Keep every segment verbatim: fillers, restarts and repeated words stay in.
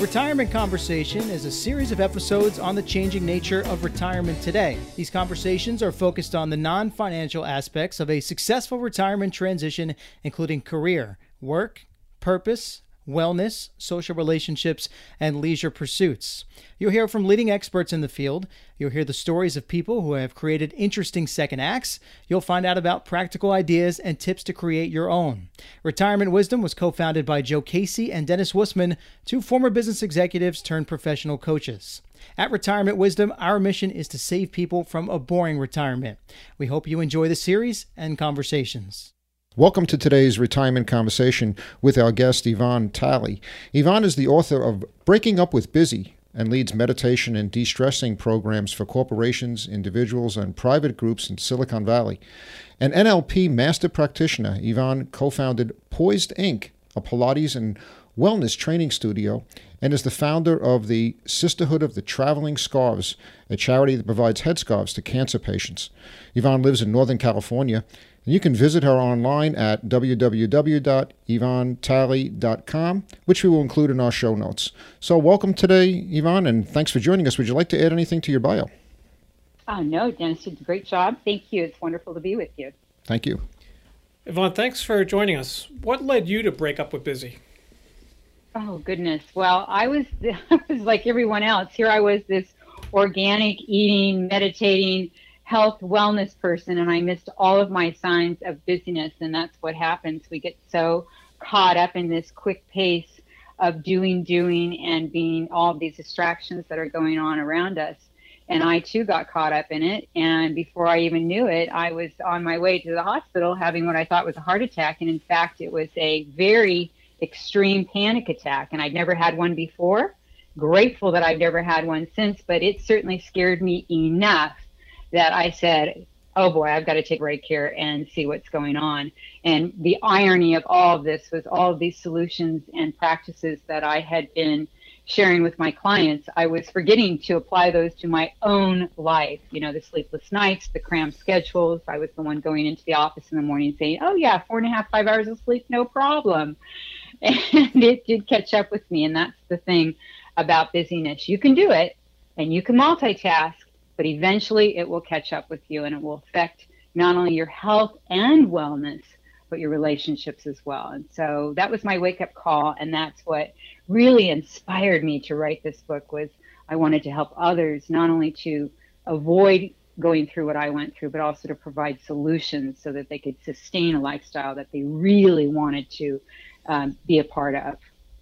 Retirement Conversation is a series of episodes on the changing nature of retirement today. These conversations are focused on the non-financial aspects of a successful retirement transition, including career, work, purpose, wellness, social relationships, and leisure pursuits. You'll hear from leading experts in the field. You'll hear the stories of people who have created interesting second acts. You'll find out about practical ideas and tips to create your own. Retirement Wisdom was co-founded by Joe Casey and Dennis Wussman, two former business executives turned professional coaches. At Retirement Wisdom, our mission is to save people from a boring retirement. We hope you enjoy the series and conversations. Welcome to today's Retirement Conversation with our guest, Yvonne Talley. Yvonne is the author of Breaking Up with Busy and leads meditation and de-stressing programs for corporations, individuals, and private groups in Silicon Valley. An N L P master practitioner, Yvonne co-founded Poised Incorporated, a Pilates and wellness training studio, and is the founder of the Sisterhood of the Traveling Scarves, a charity that provides headscarves to cancer patients. Yvonne lives in Northern California. You can visit her online at w w w dot yvonne talley dot com, which we will include in our show notes. So welcome today, Yvonne, and thanks for joining us. Would you like to add anything to your bio? Oh, no, Dennis did a great job. Thank you. It's wonderful to be with you. Thank you. Yvonne, thanks for joining us. What led you to break up with Busy? Oh, goodness. Well, I was, I was like everyone else. Here I was, this organic eating, meditating, health wellness person, and I missed all of my signs of busyness, and that's what happens. We get so caught up in this quick pace of doing, doing, and being all of these distractions that are going on around us. And I too got caught up in it, and before I even knew it, I was on my way to the hospital having what I thought was a heart attack, and in fact, it was a very extreme panic attack, and I'd never had one before. Grateful that I've never had one since, but it certainly scared me enough that I said, oh boy, I've got to take great care and see what's going on. And the irony of all of this was all of these solutions and practices that I had been sharing with my clients, I was forgetting to apply those to my own life. You know, the sleepless nights, the crammed schedules. I was the one going into the office in the morning saying, oh yeah, four and a half, five hours of sleep, no problem. And it did catch up with me. And that's the thing about busyness. You can do it and you can multitask, but eventually it will catch up with you and it will affect not only your health and wellness, but your relationships as well. And so that was my wake-up call, and that's what really inspired me to write this book. Was I wanted to help others not only to avoid going through what I went through, but also to provide solutions so that they could sustain a lifestyle that they really wanted to um, be a part of.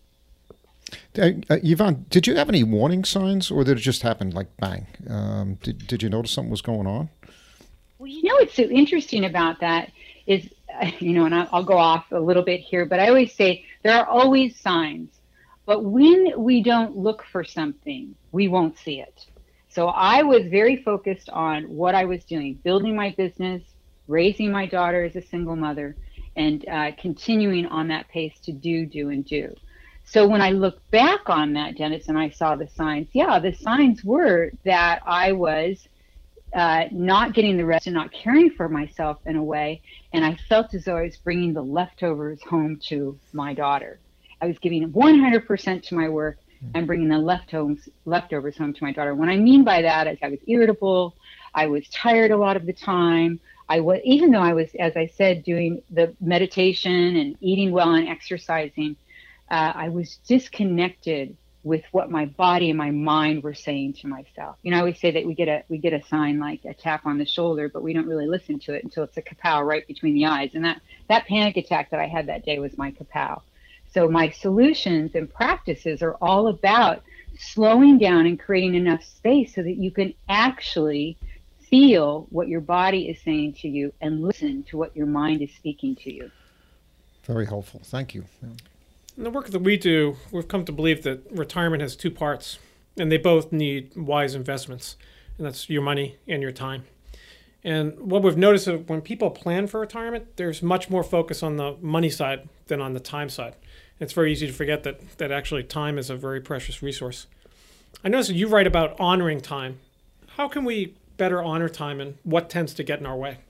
Uh, uh, Yvonne, did you have any warning signs, or did it just happen like bang? Um, did, did you notice something was going on? Well, you know what's so interesting about that is, uh, you know, and I'll, I'll go off a little bit here, but I always say there are always signs. But when we don't look for something, we won't see it. So I was very focused on what I was doing, building my business, raising my daughter as a single mother, and uh, continuing on that pace to do, do, and do. So when I look back on that, Dennis, and I saw the signs, yeah, the signs were that I was uh, not getting the rest and not caring for myself in a way, and I felt as though I was bringing the leftovers home to my daughter. I was giving one hundred percent to my work and bringing the leftovers, leftovers home to my daughter. What I mean by that is I was irritable, I was tired a lot of the time. I was, even though I was, as I said, doing the meditation and eating well and exercising, Uh, I was disconnected with what my body and my mind were saying to myself. You know, I always say that we get a we get a sign like a tap on the shoulder, but we don't really listen to it until it's a kapow right between the eyes. And that, that panic attack that I had that day was my kapow. So my solutions and practices are all about slowing down and creating enough space so that you can actually feel what your body is saying to you and listen to what your mind is speaking to you. Very helpful. Thank you. Yeah. In the work that we do, we've come to believe that retirement has two parts, and they both need wise investments, and that's your money and your time. And what we've noticed is when people plan for retirement, there's much more focus on the money side than on the time side. It's very easy to forget that, that actually time is a very precious resource. I noticed that you write about honoring time. How can we better honor time, and what tends to get in our way?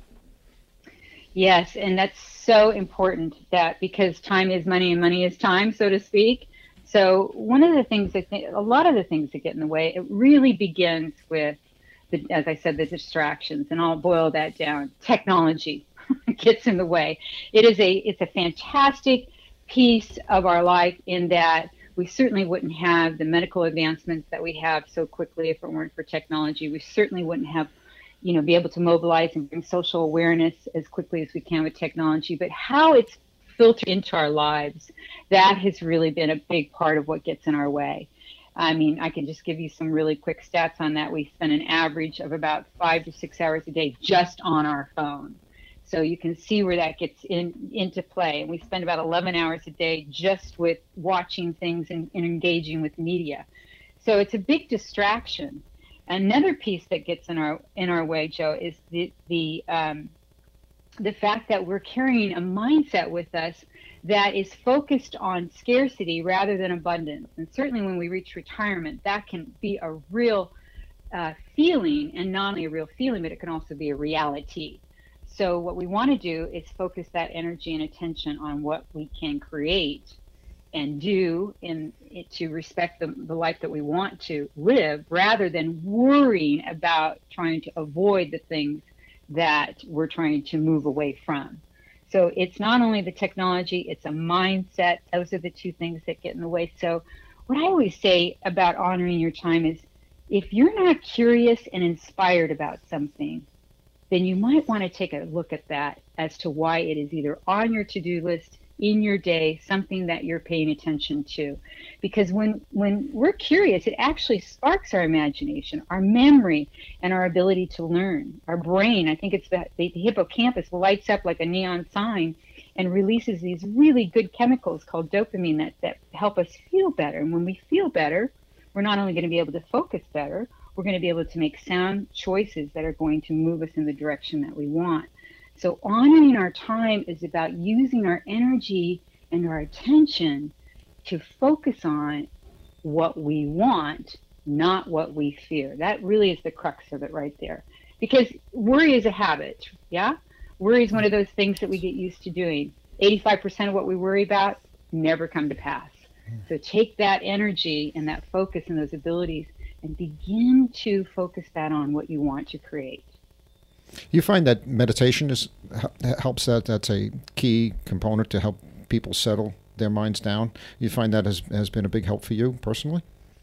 Yes, and that's so important, that because time is money and money is time, so to speak. So one of the things I think, a lot of the things that get in the way, it really begins with, the, as I said, the distractions, and I'll boil that down. Technology gets in the way. It is a, it's a fantastic piece of our life in that we certainly wouldn't have the medical advancements that we have so quickly if it weren't for technology. We certainly wouldn't have, you know, be able to mobilize and bring social awareness as quickly as we can with technology. But how it's filtered into our lives, that has really been a big part of what gets in our way. I mean, I can just give you some really quick stats on that. We spend an average of about five to six hours a day just on our phone. So you can see where that gets in, into play. And we spend about eleven hours a day just with watching things and, and engaging with media. So it's a big distraction. Another piece that gets in our in our way, Joe, is the the um, the fact that we're carrying a mindset with us that is focused on scarcity rather than abundance. And certainly when we reach retirement, that can be a real uh, feeling, and not only a real feeling, but it can also be a reality. So what we want to do is focus that energy and attention on what we can create and do in to respect the, the life that we want to live, rather than worrying about trying to avoid the things that we're trying to move away from. So it's not only the technology, it's a mindset. Those are the two things that get in the way. So what I always say about honoring your time is, if you're not curious and inspired about something, then you might want to take a look at that as to why it is either on your to-do list, in your day, something that you're paying attention to. Because when when we're curious, it actually sparks our imagination, our memory, and our ability to learn. Our brain, I think it's that the hippocampus lights up like a neon sign and releases these really good chemicals called dopamine that, that help us feel better. And when we feel better, we're not only going to be able to focus better, we're going to be able to make sound choices that are going to move us in the direction that we want. So honoring our time is about using our energy and our attention to focus on what we want, not what we fear. That really is the crux of it right there. Because worry is a habit, yeah? Worry is one of those things that we get used to doing. eighty-five percent of what we worry about never come to pass. So take that energy and that focus and those abilities and begin to focus that on what you want to create. You find that meditation is helps that that's a key component to help people settle their minds down. You find that has has been a big help for you personally?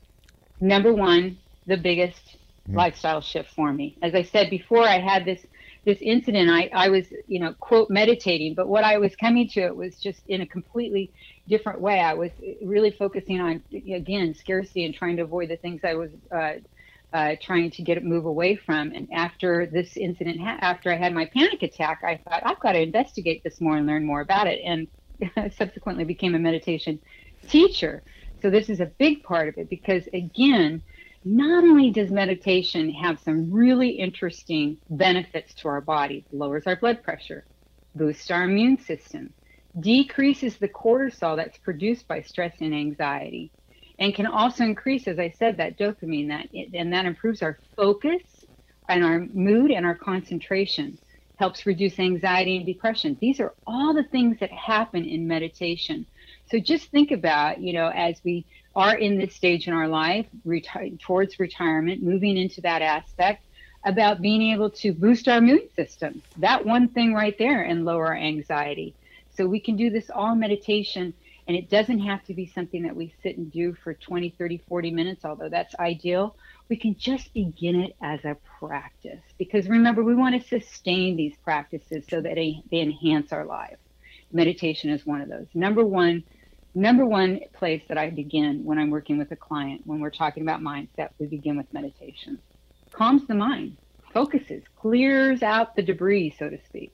Number one, the biggest mm-hmm. lifestyle shift for me. As I said before, I had this this incident. I, I was, you know, quote, meditating, but what I was coming to it was just in a completely different way. I was really focusing on, again, scarcity and trying to avoid the things I was uh, uh, trying to get it move away from. And after this incident, ha- after I had my panic attack, I thought, I've got to investigate this more and learn more about it. And subsequently became a meditation teacher. So this is a big part of it because, again, not only does meditation have some really interesting benefits to our body, lowers our blood pressure, boosts our immune system, decreases the cortisol that's produced by stress and anxiety, and can also increase, as I said, that dopamine, that and that improves our focus and our mood and our concentration, helps reduce anxiety and depression. These are all the things that happen in meditation. So just think about, you know, as we are in this stage in our life, reti- towards retirement, moving into that aspect, about being able to boost our immune system, that one thing right there, and lower our anxiety. So we can do this all meditation, and it doesn't have to be something that we sit and do for twenty, thirty, forty minutes, although that's ideal. We can just begin it as a practice, because remember, we want to sustain these practices so that they, they enhance our life. Meditation is one of those. Number one, number one place that I begin when I'm working with a client, when we're talking about mindset, we begin with meditation. Calms the mind, focuses, clears out the debris, so to speak.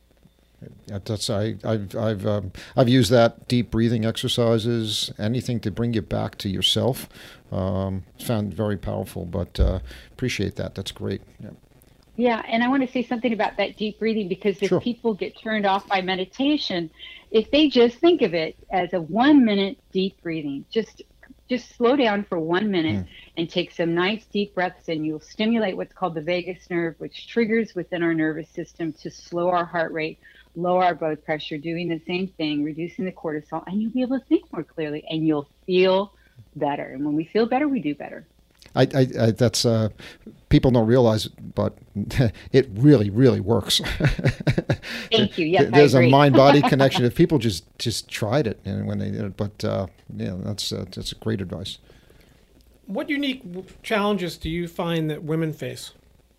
That's I, I've I've um, I've used that, deep breathing exercises, anything to bring you back to yourself. Um, found very powerful, but uh, appreciate that. That's great. Yeah. Yeah, and I want to say something about that deep breathing, because if Sure. people get turned off by meditation, if they just think of it as a one minute deep breathing, just just slow down for one minute mm. and take some nice deep breaths, and you'll stimulate what's called the vagus nerve, which triggers within our nervous system to slow our heart rate, lower our blood pressure, doing the same thing, reducing the cortisol, and you'll be able to think more clearly and you'll feel better. And when we feel better, we do better. I, I, I that's uh, people don't realize it, but it really, really works. Thank you. Yes, There's I agree. a mind-body connection. If people just just tried it, and when they did it, but uh, yeah, that's uh, that's great advice. What unique challenges do you find that women face?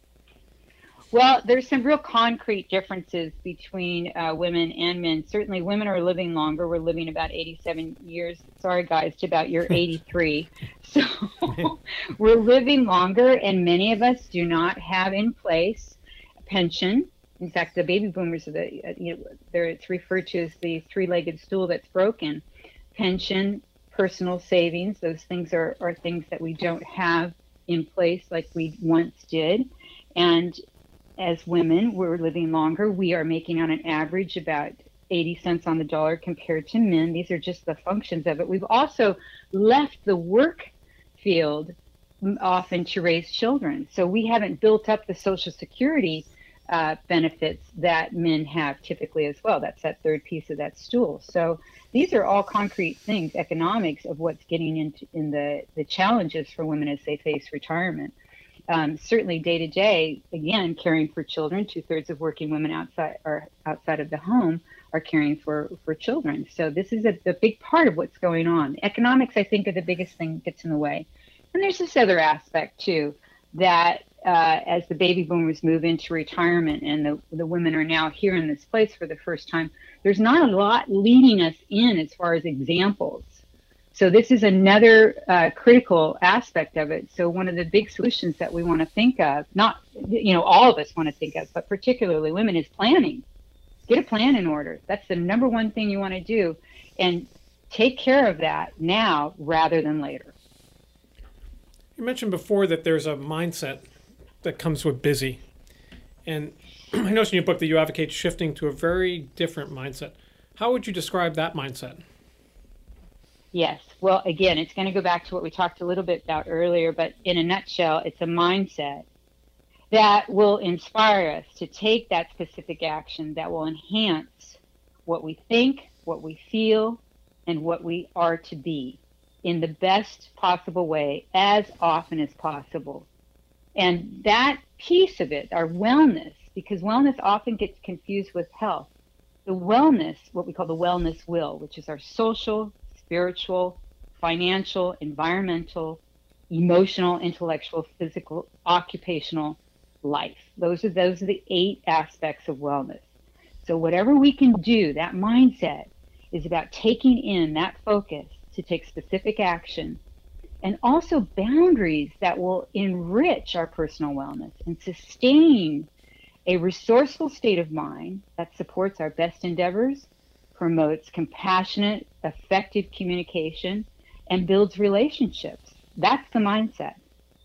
Well, there's some real concrete differences between uh, women and men. Certainly, women are living longer. We're living about eighty-seven years. Sorry, guys, to about you're eighty-three. So we're living longer, and many of us do not have in place a pension. In fact, the baby boomers are the uh, you know, they're, it's referred to as the three-legged stool that's broken. Pension, personal savings, those things are, are things that we don't have in place like we once did, and as women, we're living longer. We are making on an average about eighty cents on the dollar compared to men. These are just the functions of it. We've also left the work field often to raise children. So we haven't built up the Social Security uh, benefits that men have typically as well. That's that third piece of that stool. So these are all concrete things, economics of what's getting into in the, the challenges for women as they face retirement. Um, certainly day to day, again, caring for children, two thirds of working women outside or outside of the home are caring for, for children. So this is a, a big part of what's going on. Economics, I think, are the biggest thing that gets in the way. And there's this other aspect too, that uh, as the baby boomers move into retirement and the, the women are now here in this place for the first time, there's not a lot leading us in as far as examples. So this is another uh, critical aspect of it. So one of the big solutions that we want to think of, not, you know, all of us want to think of, but particularly women, is planning. Get a plan in order. That's the number one thing you want to do. And take care of that now rather than later. You mentioned before that there's a mindset that comes with busy. And I noticed in your book that you advocate shifting to a very different mindset. How would you describe that mindset? Yes. Well, again, it's going to go back to what we talked a little bit about earlier, but in a nutshell, it's a mindset that will inspire us to take that specific action that will enhance what we think, what we feel, and what we are to be in the best possible way as often as possible. And that piece of it, our wellness, because wellness often gets confused with health. The wellness, what we call the wellness will, which is our social, spiritual, financial, environmental, emotional, intellectual, physical, occupational life. Those are those are the eight aspects of wellness. So whatever we can do, that mindset is about taking in that focus to take specific action, and also boundaries that will enrich our personal wellness and sustain a resourceful state of mind that supports our best endeavors, promotes compassionate, effective communication, and builds relationships. That's the mindset.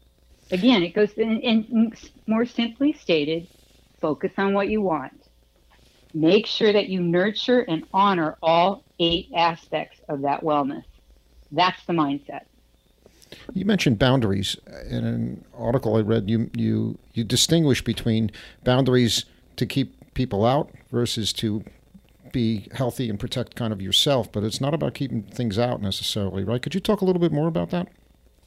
Again, it goes in, in more simply stated, focus on what you want. Make sure that you nurture and honor all eight aspects of that wellness. That's the mindset. You mentioned boundaries. In an article I read, you you you distinguish between boundaries to keep people out versus to be healthy and protect kind of yourself, but it's not about keeping things out necessarily, right? Could you talk a little bit more about that?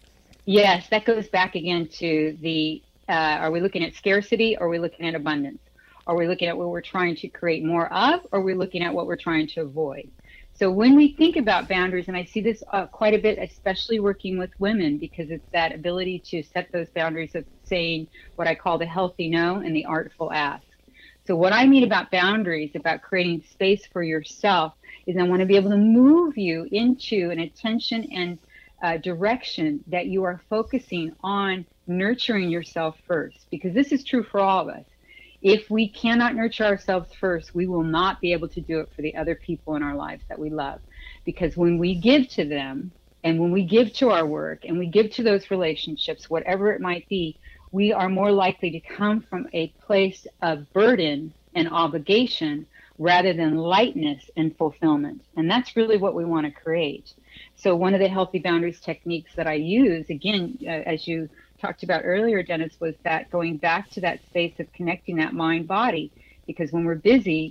Yes, that goes back again to the, uh, are we looking at scarcity or are we looking at abundance? Are we looking at what we're trying to create more of, or are we looking at what we're trying to avoid? So when we think about boundaries, and I see this uh, quite a bit, especially working with women, because it's that ability to set those boundaries of saying what I call the healthy no and the artful ask. So what I mean about boundaries, about creating space for yourself, is I want to be able to move you into an attention and uh, direction that you are focusing on nurturing yourself first, because this is true for all of us. If we cannot nurture ourselves first, we will not be able to do it for the other people in our lives that we love. Because when we give to them, and when we give to our work, and we give to those relationships, whatever it might be, we are more likely to come from a place of burden and obligation rather than lightness and fulfillment. And that's really what we want to create. So one of the healthy boundaries techniques that I use, again, uh, as you talked about earlier, Dennis, was that going back to that space of connecting that mind body, because when we're busy, we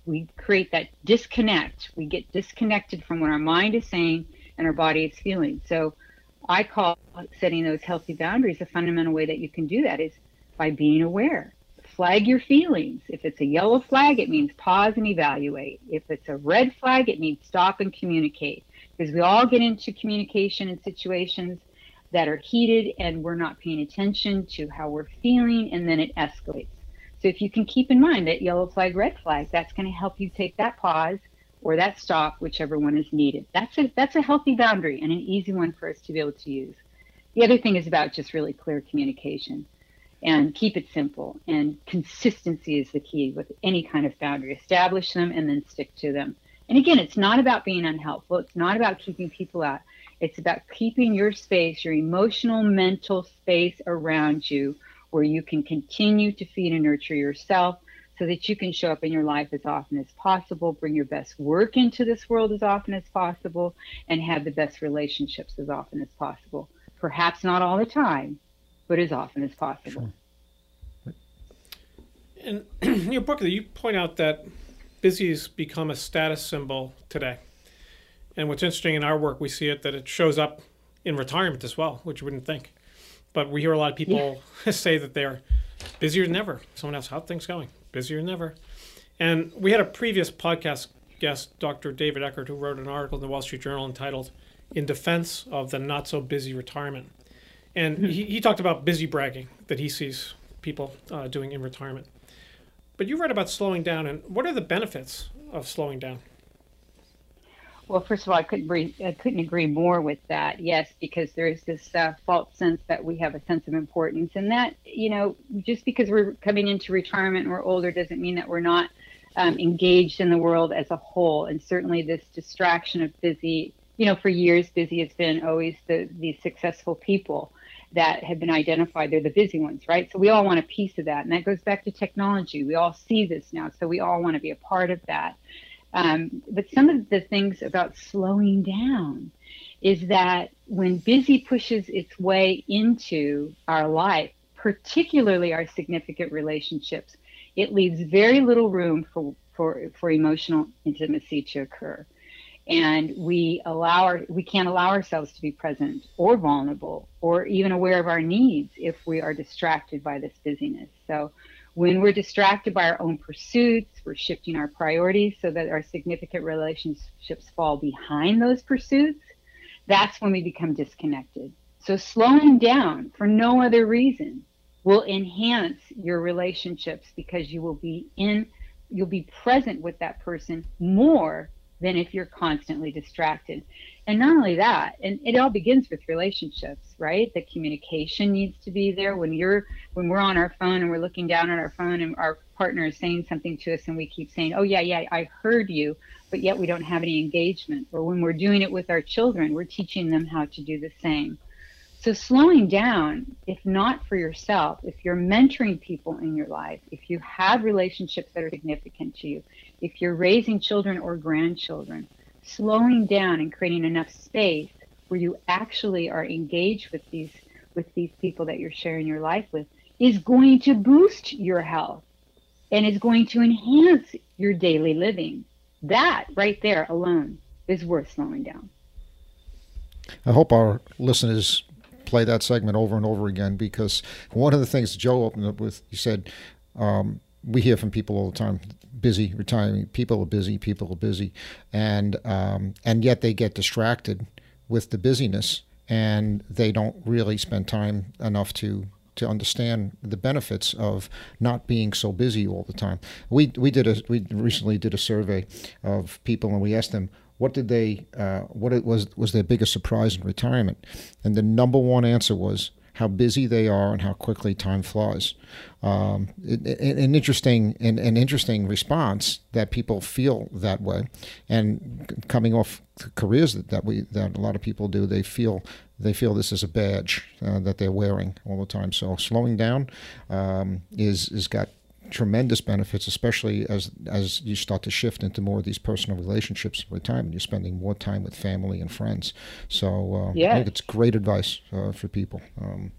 we create that disconnect. We get disconnected from what our mind is saying and our body is feeling. So I call setting those healthy boundaries. A fundamental way that you can do that is by being aware. Flag your feelings. If it's a yellow flag, it means pause and evaluate. If it's a red flag, it means stop and communicate. Because we all get into communication in situations that are heated and we're not paying attention to how we're feeling, and then it escalates. So if you can keep in mind that yellow flag, red flag, that's going to help you take that pause or that stop, whichever one is needed. That's a that's a healthy boundary and an easy one for us to be able to use. The other thing is about just really clear communication. And keep it simple. And consistency is the key with any kind of boundary. Establish them and then stick to them. And again, it's not about being unhelpful. It's not about keeping people out. It's about keeping your space, your emotional, mental space around you, where you can continue to feed and nurture yourself so that you can show up in your life as often as possible, bring your best work into this world as often as possible, and have the best relationships as often as possible. Perhaps not all the time, but as often as possible. Sure. And in your book, you point out that busy has become a status symbol today. And what's interesting in our work, we see it that it shows up in retirement as well, which you wouldn't think. But we hear a lot of people yeah. say that they're busier than ever. Someone asks, how are things going? Busier than ever. And we had a previous podcast guest, Doctor David Eckert, who wrote an article in the Wall Street Journal entitled In Defense of the Not So Busy Retirement. And he, he talked about busy bragging that he sees people uh, doing in retirement. But you read about slowing down, and what are the benefits of slowing down? Well, first of all, I couldn't agree, I couldn't agree more with that. Yes, because there is this uh, false sense that we have a sense of importance, and that, you know, just because we're coming into retirement and we're older doesn't mean that we're not um, engaged in the world as a whole. And certainly this distraction of busy, you know, for years, busy has been always the, the successful people that have been identified. They're the busy ones, right? So we all want a piece of that. And that goes back to technology. We all see this now. So we all want to be a part of that. Um, but some of the things about slowing down is that when busy pushes its way into our life, particularly our significant relationships, it leaves very little room for, for, for emotional intimacy to occur. And we allow our, we can't allow ourselves to be present or vulnerable or even aware of our needs if we are distracted by this busyness. So when we're distracted by our own pursuits, we're shifting our priorities so that our significant relationships fall behind those pursuits. That's when we become disconnected. So slowing down for no other reason will enhance your relationships because you will be in, you'll be present with that person more than if you're constantly distracted. And not only that, and it all begins with relationships, right? The communication needs to be there. When you're, when we're on our phone and we're looking down at our phone and our partner is saying something to us and we keep saying, oh yeah, yeah, I heard you, but yet we don't have any engagement. Or when we're doing it with our children, we're teaching them how to do the same. So slowing down, if not for yourself, if you're mentoring people in your life, if you have relationships that are significant to you, if you're raising children or grandchildren, slowing down and creating enough space where you actually are engaged with these with these people that you're sharing your life with is going to boost your health and is going to enhance your daily living. That right there alone is worth slowing down. I hope our listeners play that segment over and over again, because one of the things Joe opened up with, he said, um, we hear from people all the time, busy, retiring, people are busy, people are busy, and um, and yet they get distracted with the busyness, and they don't really spend time enough to to understand the benefits of not being so busy all the time. We we did a we recently did a survey of people, and we asked them, what did they uh, what it was was their biggest surprise in retirement, and the number one answer was how busy they are and how quickly time flies. Um, it, it, an interesting an, an interesting response that people feel that way, and coming off careers that, that we that a lot of people do, they feel they feel this is a badge uh, that they're wearing all the time. So slowing down um, is is got tremendous benefits, especially as as you start to shift into more of these personal relationships in retirement. You're spending more time with family and friends. So uh, yeah. I think it's great advice uh, for people. Um,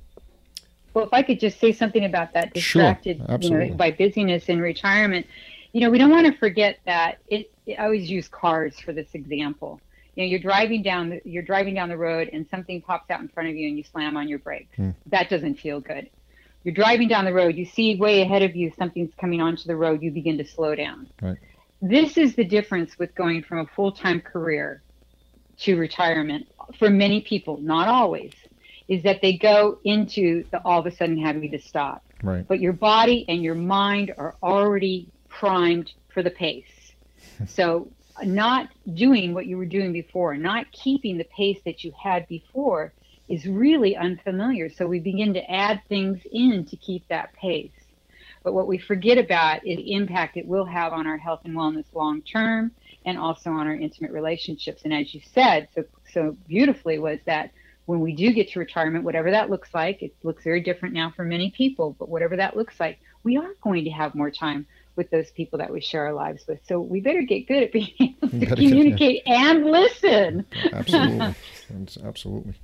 well, if I could just say something about that distracted, sure, you know, by busyness in retirement, you know, we don't want to forget that it, I always use cars for this example. You know, you're driving down the, you're driving down the road and something pops out in front of you and you slam on your brakes. Mm. That doesn't feel good. You're driving down the road, you see way ahead of you something's coming onto the road, you begin to slow down. Right. This is the difference with going from a full-time career to retirement for many people, not always, is that they go into the all of a sudden having to stop. Right. But your body and your mind are already primed for the pace. So not doing what you were doing before, not keeping the pace that you had before is really unfamiliar. So we begin to add things in to keep that pace. But what we forget about is the impact it will have on our health and wellness long term, and also on our intimate relationships. And as you said so so beautifully, was that when we do get to retirement, whatever that looks like, it looks very different now for many people, but whatever that looks like, we are going to have more time with those people that we share our lives with. So we better get good at being able to communicate get, and listen. Absolutely. Absolutely.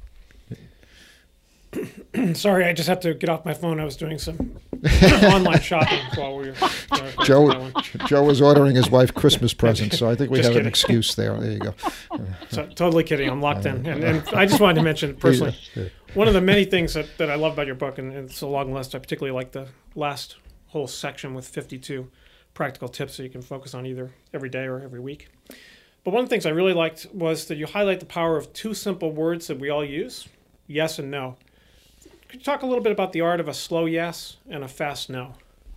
Sorry, I just have to get off my phone. I was doing some online shopping while we were. Uh, Joe, Joe was ordering his wife Christmas presents, so I think we just have kidding. an excuse there. There you go. So, totally kidding. I'm locked in. And, and I just wanted to mention personally, yeah, yeah. one of the many things that, that I love about your book, and, and it's a long list, I particularly like the last whole section with fifty-two practical tips that you can focus on either every day or every week. But one of the things I really liked was that you highlight the power of two simple words that we all use, yes and no. Could you talk a little bit about the art of a slow yes and a fast no?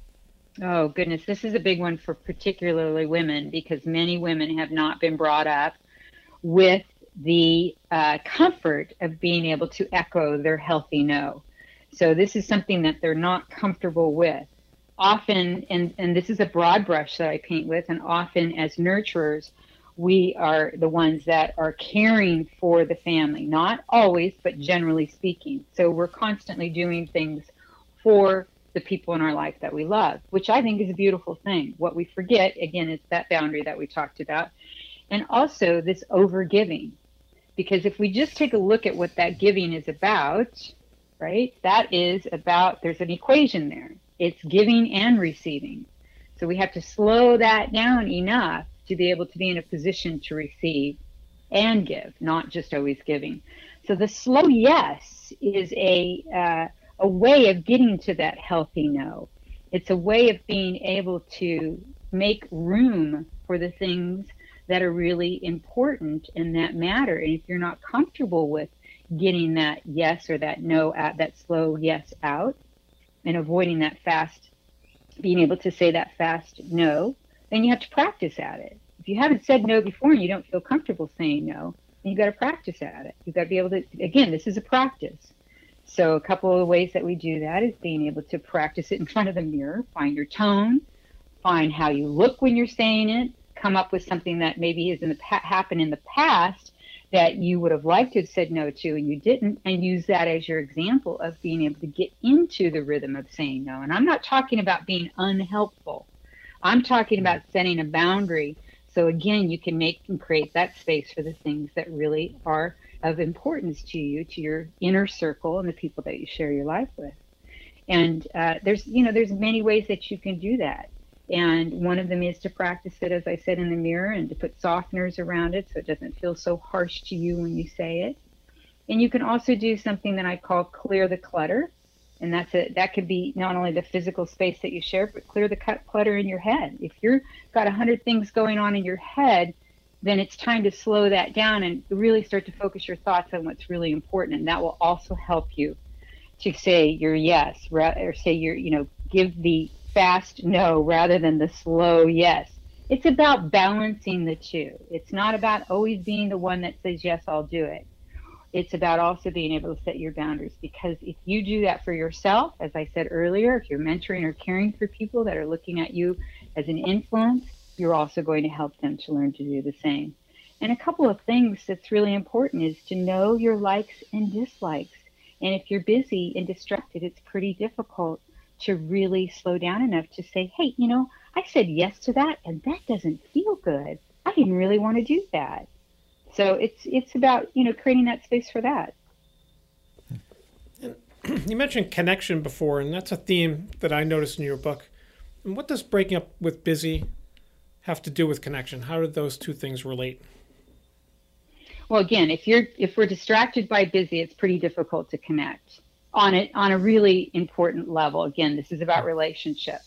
Oh, goodness. This is a big one for particularly women, because many women have not been brought up with the uh, comfort of being able to echo their healthy no. So this is something that they're not comfortable with. Often, and, and this is a broad brush that I paint with, and often as nurturers, we are the ones that are caring for the family. Not always, but generally speaking. So we're constantly doing things for the people in our life that we love, which I think is a beautiful thing. What we forget, again, is that boundary that we talked about. And also this over-giving. Because if we just take a look at what that giving is about, right, that is about, there's an equation there. It's giving and receiving. So we have to slow that down enough to be able to be in a position to receive and give, not just always giving. So the slow yes is a uh, a way of getting to that healthy no. It's a way of being able to make room for the things that are really important and that matter. And if you're not comfortable with getting that yes or that no out, that slow yes out, and avoiding that fast, being able to say that fast no, then you have to practice at it. If you haven't said no before and you don't feel comfortable saying no, then you've got to practice at it. You've got to be able to, again, this is a practice. So a couple of ways that we do that is being able to practice it in front of the mirror, find your tone, find how you look when you're saying it, come up with something that maybe has in the pa- happened in the past that you would have liked to have said no to and you didn't, and use that as your example of being able to get into the rhythm of saying no. And I'm not talking about being unhelpful. I'm talking about setting a boundary. So again, you can make and create that space for the things that really are of importance to you, to your inner circle and the people that you share your life with. And uh, there's, you know, there's many ways that you can do that. And one of them is to practice it, as I said, in the mirror, and to put softeners around it so it doesn't feel so harsh to you when you say it. And you can also do something that I call clear the clutter. And that's a, that could be not only the physical space that you share, but clear the clutter in your head. If you've got a hundred things going on in your head, then it's time to slow that down and really start to focus your thoughts on what's really important. And that will also help you to say your yes, or say your, you know, give the fast no rather than the slow yes. It's about balancing the two. It's not about always being the one that says, yes, I'll do it. It's about also being able to set your boundaries, because if you do that for yourself, as I said earlier, if you're mentoring or caring for people that are looking at you as an influence, you're also going to help them to learn to do the same. And a couple of things that's really important is to know your likes and dislikes. And if you're busy and distracted, it's pretty difficult to really slow down enough to say, hey, you know, I said yes to that and that doesn't feel good. I didn't really want to do that. So it's it's about, you know, creating that space for that. You mentioned connection before, and that's a theme that I noticed in your book. And what does breaking up with busy have to do with connection? How do those two things relate? Well, again, if you're if we're distracted by busy, it's pretty difficult to connect on it on a really important level. Again, this is about relationships.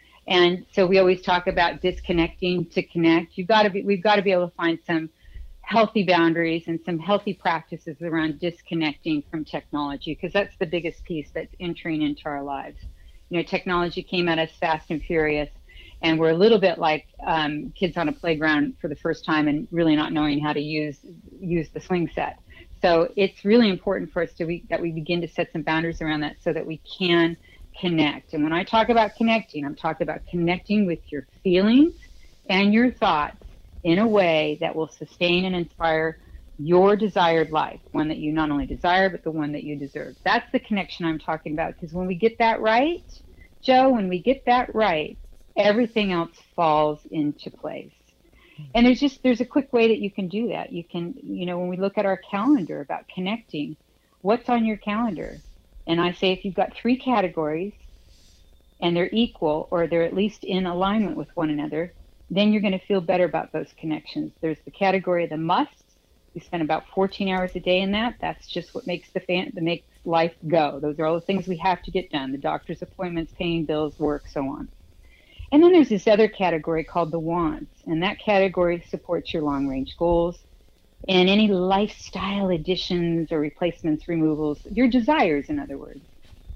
And so we always talk about disconnecting to connect. You've got to be we've got to be able to find some healthy boundaries and some healthy practices around disconnecting from technology, because that's the biggest piece that's entering into our lives. You know, technology came at us fast and furious, and we're a little bit like um, kids on a playground for the first time and really not knowing how to use use the swing set. So it's really important for us to we, that we begin to set some boundaries around that so that we can connect. And when I talk about connecting, I'm talking about connecting with your feelings and your thoughts in a way that will sustain and inspire your desired life, one that you not only desire, but the one that you deserve. That's the connection I'm talking about, because when we get that right, Joe, when we get that right, everything else falls into place. And there's just, there's a quick way that you can do that. You can, you know, when we look at our calendar about connecting, what's on your calendar? And I say, if you've got three categories and they're equal, or they're at least in alignment with one another, then you're going to feel better about those connections. There's the category of the musts. We spend about fourteen hours a day in that. That's just what makes the fan, that makes life go. Those are all the things we have to get done: the doctor's appointments, paying bills, work, so on. And then there's this other category called the wants, and that category supports your long-range goals and any lifestyle additions or replacements, removals, your desires, in other words.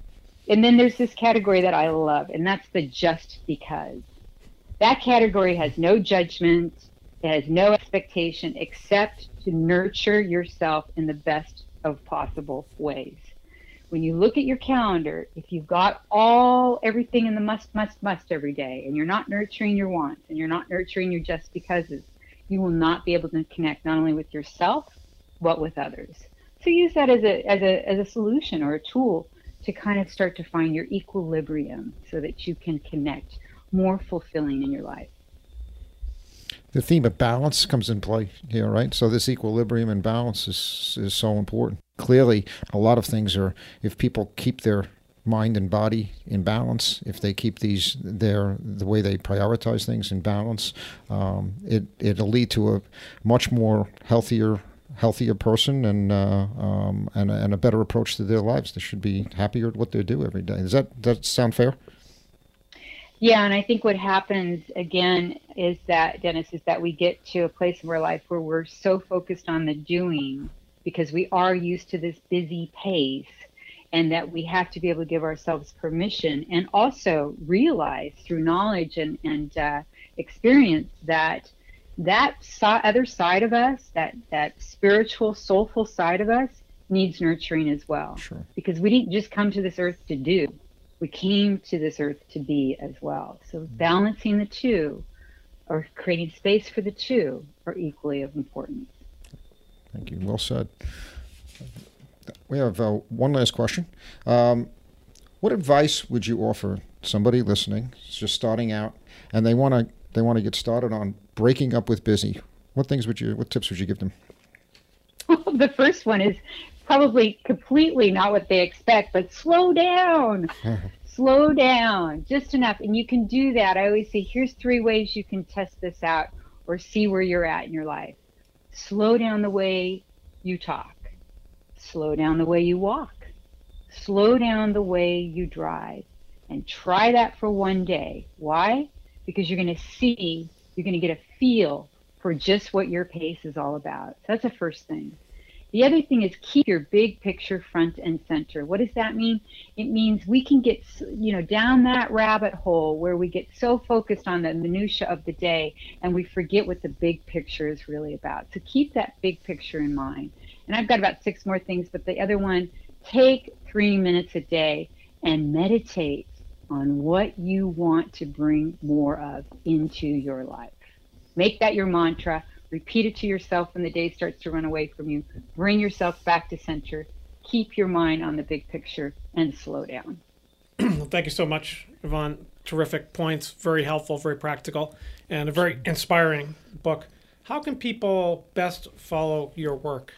And then there's this category that I love, and that's the just because. That category has no judgment, it has no expectation except to nurture yourself in the best of possible ways. When you look at your calendar, if you've got all everything in the must, must, must every day, and you're not nurturing your wants and you're not nurturing your just becauses, you will not be able to connect not only with yourself, but with others. So use that as a as a as a solution or a tool to kind of start to find your equilibrium so that you can connect more fulfilling in your life. The theme of balance comes in play here, right? So this equilibrium and balance is is so important. Clearly, a lot of things are, if people keep their mind and body in balance, if they keep these their the way they prioritize things in balance, um, it it'll lead to a much more healthier healthier person and uh, um, and and a better approach to their lives. They should be happier at what they do every day. Does that that sound fair? Yeah, and I think what happens again is that, Dennis, is that we get to a place in our life where we're so focused on the doing because we are used to this busy pace, and that we have to be able to give ourselves permission and also realize through knowledge and, and uh, experience that that so- other side of us, that, that spiritual, soulful side of us needs nurturing as well. Sure. Because we didn't just come to this earth to do. We came to this earth to be as well. So balancing the two or creating space for the two are equally of importance. Thank you. Well said. We have uh, one last question. Um, what advice would you offer somebody listening, just starting out, and they want to they want to get started on breaking up with busy? What things would you? What tips would you give them? Well, the first one is probably completely not what they expect, but slow down. Slow down just enough, and you can do that. I always say, here's three ways you can test this out or see where you're at in your life. Slow down the way you talk. Slow down the way you walk. Slow down the way you drive. And try that for one day. Why? Because you're going to see, you're going to get a feel for just what your pace is all about. So that's the first thing. The other thing is keep your big picture front and center. What does that mean? It means we can get, you know, down that rabbit hole where we get so focused on the minutia of the day and we forget what the big picture is really about. So keep that big picture in mind. And I've got about six more things, but the other one, take three minutes a day and meditate on what you want to bring more of into your life. Make that your mantra. Repeat it to yourself when the day starts to run away from you. Bring yourself back to center. Keep your mind on the big picture and slow down. Thank you so much, Yvonne. Terrific points. Very helpful, very practical, and a very inspiring book. How can people best follow your work?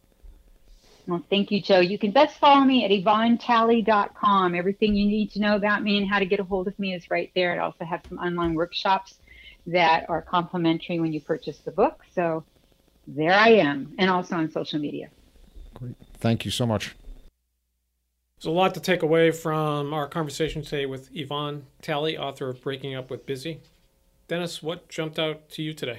Well, thank you, Joe. You can best follow me at yvonne talley dot com. Everything you need to know about me and how to get a hold of me is right there. I also have some online workshops that are complimentary when you purchase the book. So there I am, and also on social media. Great. Thank you so much. There's a lot to take away from our conversation today with Yvonne Talley, author of Breaking Up with Busy. Dennis, what jumped out to you today?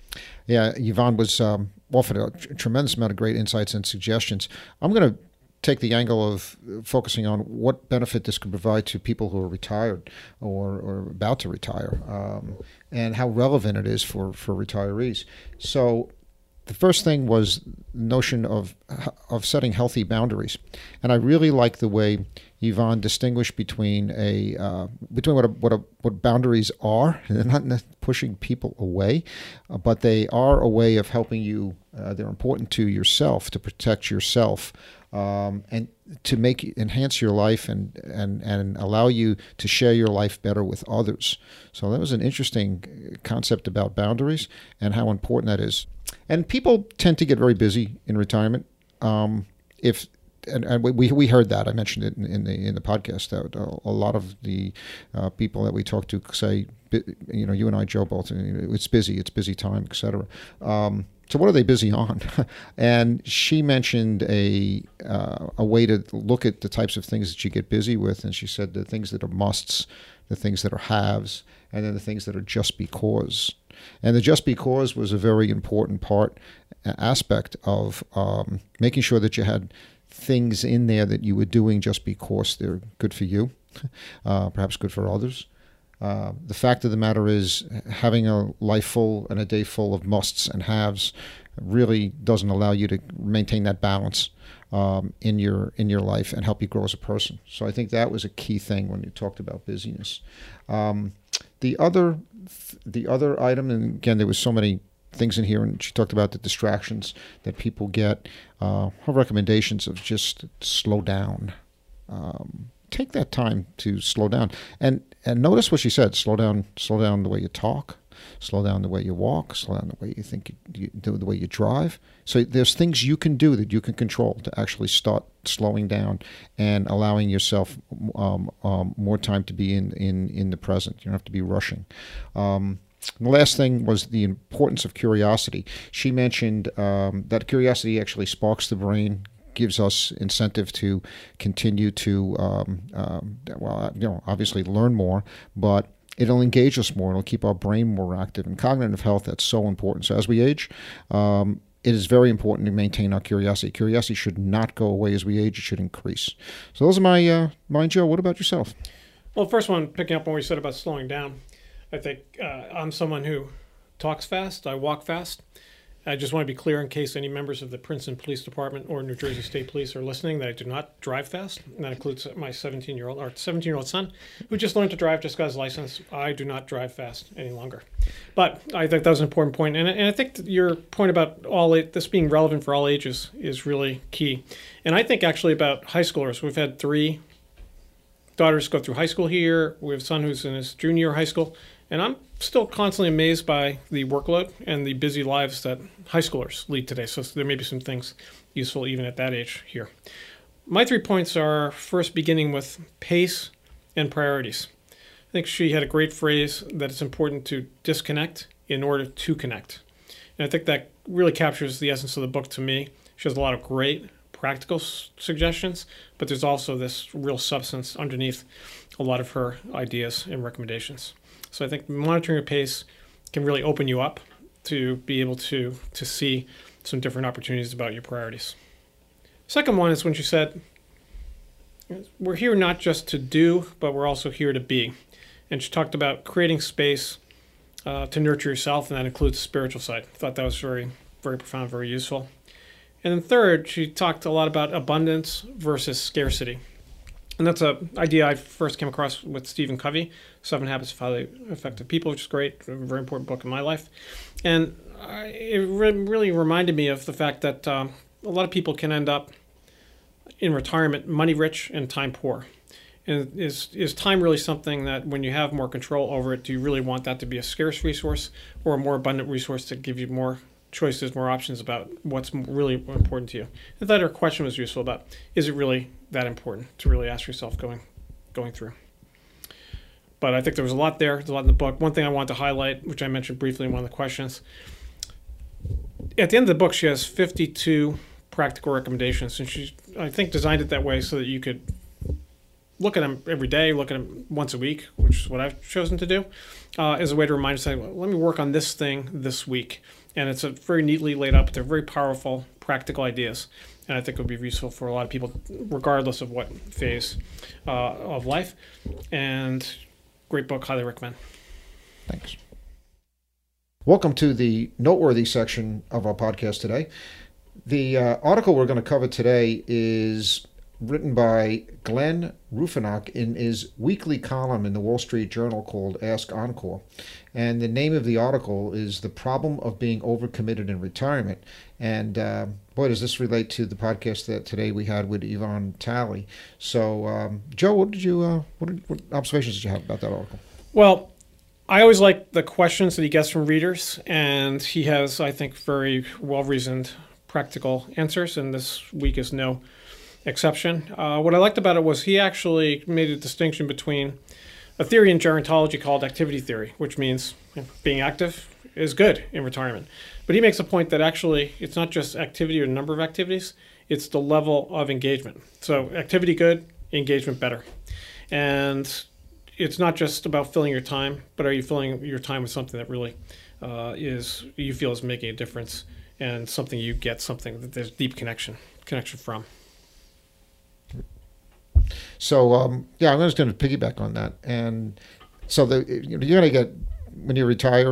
Yeah, Yvonne was um, offered a tr- tremendous amount of great insights and suggestions. I'm going to take the angle of focusing on what benefit this could provide to people who are retired or, or about to retire, um, and how relevant it is for, for retirees. So the first thing was the notion of of setting healthy boundaries, and I really like the way Yvonne distinguished between a uh, between what a, what a, what boundaries are. They're not pushing people away, uh, but they are a way of helping you. Uh, they're important to yourself, to protect yourself, um, and to make enhance your life and and and allow you to share your life better with others. So that was an interesting concept about boundaries and how important that is. And people tend to get very busy in retirement. Um, if and, and we we heard that, I mentioned it in, in the in the podcast, that a lot of the uh, people that we talk to say, you know, you and I, Joe, both, it's busy, it's busy time, et cetera. Um, so what are they busy on? And she mentioned a uh, a way to look at the types of things that you get busy with, and she said the things that are musts, the things that are haves, and then the things that are just because. And the just because was a very important part, aspect of um, making sure that you had things in there that you were doing just because they're good for you, uh, perhaps good for others. Uh, the fact of the matter is, having a life full and a day full of musts and haves really doesn't allow you to maintain that balance um, in your in your life and help you grow as a person. So I think that was a key thing when you talked about busyness. Um, the other the other item, and again, there was so many things in here, and she talked about the distractions that people get. Uh, her recommendations of just slow down. Um, take that time to slow down, and and notice what she said. Slow down, slow down the way you talk, slow down the way you walk, slow down the way you think, you, you do the way you drive. So there's things you can do that you can control to actually start slowing down and allowing yourself um, um, more time to be in, in, in the present. You don't have to be rushing. Um, the last thing was the importance of curiosity. She mentioned um, that curiosity actually sparks the brain, gives us incentive to continue to, um, um, well, you know, obviously learn more, but it'll engage us more. It'll keep our brain more active. And cognitive health, that's so important. So as we age, um, it is very important to maintain our curiosity. Curiosity should not go away as we age. It should increase. So those are my, uh, mine, Joe. What about yourself? Well, first one, picking up on what you said about slowing down, I think uh, I'm someone who talks fast. I walk fast. I just want to be clear in case any members of the Princeton Police Department or New Jersey State Police are listening that I do not drive fast. And that includes my seventeen-year-old or seventeen-year-old son who just learned to drive, just got his license. I do not drive fast any longer. But I think that was an important point. And, and I think that your point about all this being relevant for all ages is really key. And I think actually about high schoolers. We've had three daughters go through high school here. We have a son who's in his junior year of high school. And I'm still constantly amazed by the workload and the busy lives that high schoolers lead today. So there may be some things useful even at that age here. My three points are first beginning with pace and priorities. I think she had a great phrase that it's important to disconnect in order to connect. And I think that really captures the essence of the book to me. She has a lot of great practical s- suggestions, but there's also this real substance underneath a lot of her ideas and recommendations. So I think monitoring your pace can really open you up to be able to to see some different opportunities about your priorities. Second one is when she said, we're here not just to do, but we're also here to be. And she talked about creating space uh, to nurture yourself, and that includes the spiritual side. I thought that was very, very profound, very useful. And then third, she talked a lot about abundance versus scarcity. And that's an idea I first came across with Stephen Covey, Seven Habits of Highly Effective People, which is great, a very important book in my life. And I, it re- really reminded me of the fact that um, a lot of people can end up in retirement money rich and time poor. And is is time really something that when you have more control over it, do you really want that to be a scarce resource or a more abundant resource to give you more choices, more options about what's really important to you? I thought her question was useful about, is it really that important to really ask yourself going going through? but I think there was a lot there. There's a lot in the book. One thing I wanted to highlight, which I mentioned briefly in one of the questions, at the end of the book, she has fifty-two practical recommendations, and she, I think, designed it that way so that you could look at them every day, look at them once a week, which is what I've chosen to do, uh, as a way to remind us, well, let me work on this thing this week. And it's a very neatly laid up. They're very powerful, practical ideas. And I think it would be useful for a lot of people, regardless of what phase uh, of life. And great book, highly recommend. Thanks. Welcome to the noteworthy section of our podcast today. The uh, article we're going to cover today is written by Glenn Rufinock in his weekly column in the Wall Street Journal called Ask Encore. And the name of the article is The Problem of Being Overcommitted in Retirement. And uh, boy, does this relate to the podcast that today we had with Yvonne Talley. So, um, Joe, what did you, uh, what, did, what observations did you have about that article? Well, I always like the questions that he gets from readers, and he has, I think, very well-reasoned, practical answers, and this week is no exception. Uh, what I liked about it was he actually made a distinction between a theory in gerontology called activity theory, which means being active is good in retirement. But he makes a point that actually it's not just activity or number of activities, it's the level of engagement. So activity good, engagement better. And it's not just about filling your time, but are you filling your time with something that really uh, is you feel is making a difference and something you get something that there's deep connection connection from. So, um, yeah, I'm just going to piggyback on that. And so the, you know, you're going to get, when you retire,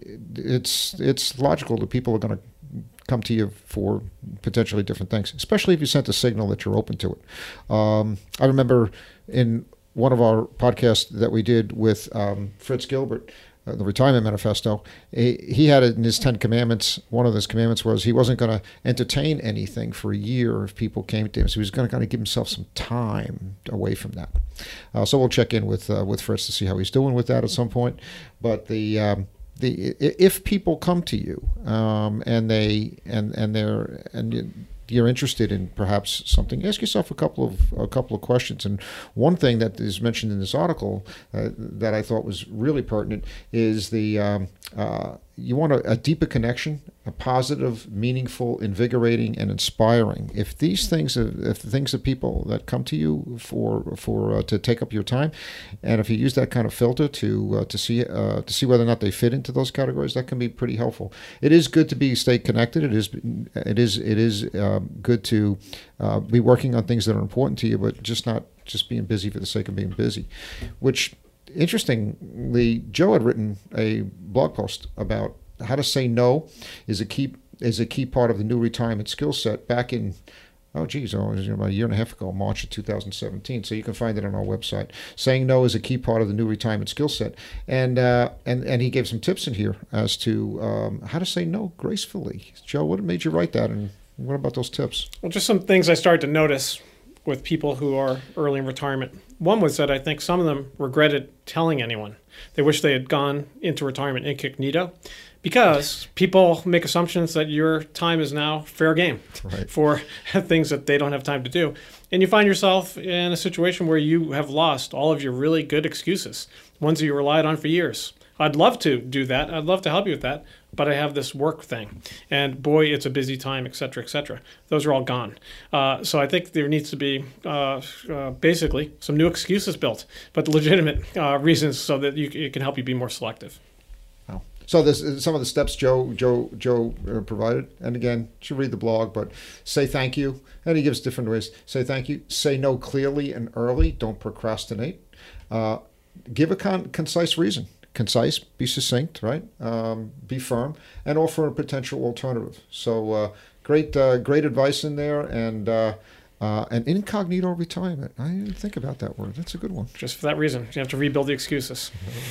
it's it's logical that people are going to come to you for potentially different things, especially if you sent a signal that you're open to it. Um, I remember in one of our podcasts that we did with um, Fritz Gilbert, uh, the Retirement Manifesto, he, he had it in his Ten Commandments. One of his commandments was he wasn't going to entertain anything for a year if people came to him. So he was going to kind of give himself some time away from that. Uh, so we'll check in with uh, with Fritz to see how he's doing with that at some point. But the um, the if people come to you um, and they and and they're and you, you're interested in perhaps something, ask yourself a couple of a couple of questions. And one thing that is mentioned in this article uh, that I thought was really pertinent is the um, uh, you want a, a deeper connection, a positive, meaningful, invigorating, and inspiring. If these things, are, if the things of people that come to you for for uh, to take up your time, and if you use that kind of filter to uh, to see uh, to see whether or not they fit into those categories, that can be pretty helpful. It is good to be stay connected. It is it is it is um, good to uh, be working on things that are important to you, but just not just being busy for the sake of being busy, which. Interestingly, Joe had written a blog post about how to say no is a key is a key part of the new retirement skill set back in, oh geez, oh, it was about a year and a half ago, March of two thousand seventeen. So you can find it on our website. Saying no is a key part of the new retirement skill set. And uh, and, and he gave some tips in here as to um, how to say no gracefully. Joe, what made you write that? And what about those tips? Well, just some things I started to notice with people who are early in retirement. One was that I think some of them regretted telling anyone. They wish they had gone into retirement incognito because people make assumptions that your time is now fair game right. for things that they don't have time to do. And you find yourself in a situation where you have lost all of your really good excuses, ones that you relied on for years. I'd love to do that. I'd love to help you with that, but I have this work thing. And boy, it's a busy time, et cetera, et cetera. Those are all gone. Uh, so I think there needs to be uh, uh, basically some new excuses built, but legitimate uh, reasons so that you, it can help you be more selective. Wow. So there's some of the steps Joe Joe Joe uh, provided. And again, you should read the blog, but say thank you. And he gives different ways. Say thank you. Say no clearly and early. Don't procrastinate. Uh, give a con- concise reason. Concise, be succinct, right? Um, be firm, and offer a potential alternative. So uh, great, uh, great advice in there, and uh, uh, an incognito retirement. I didn't think about that word. That's a good one. Just for that reason, you have to rebuild the excuses.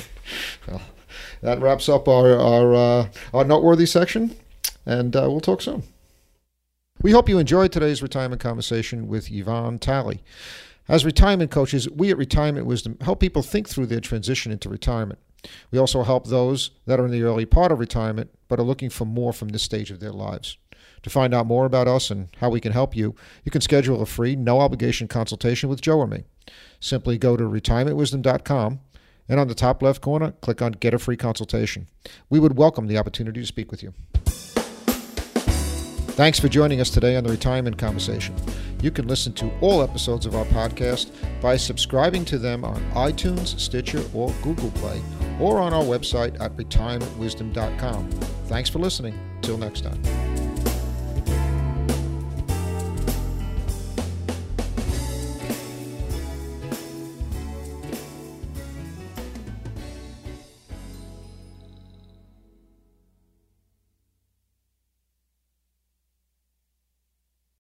Well, that wraps up our our, uh, our noteworthy section, and uh, we'll talk soon. We hope you enjoyed today's retirement conversation with Yvonne Talley. As retirement coaches, we at Retirement Wisdom help people think through their transition into retirement. We also help those that are in the early part of retirement but are looking for more from this stage of their lives. To find out more about us and how we can help you, you can schedule a free, no-obligation consultation with Joe or me. Simply go to retirement wisdom dot com And on the top left corner, click on Get a Free Consultation. We would welcome the opportunity to speak with you. Thanks for joining us today on the Retirement Conversation. You can listen to all episodes of our podcast by subscribing to them on iTunes, Stitcher, or Google Play, or on our website at retirement wisdom dot com. Thanks for listening. Till next time.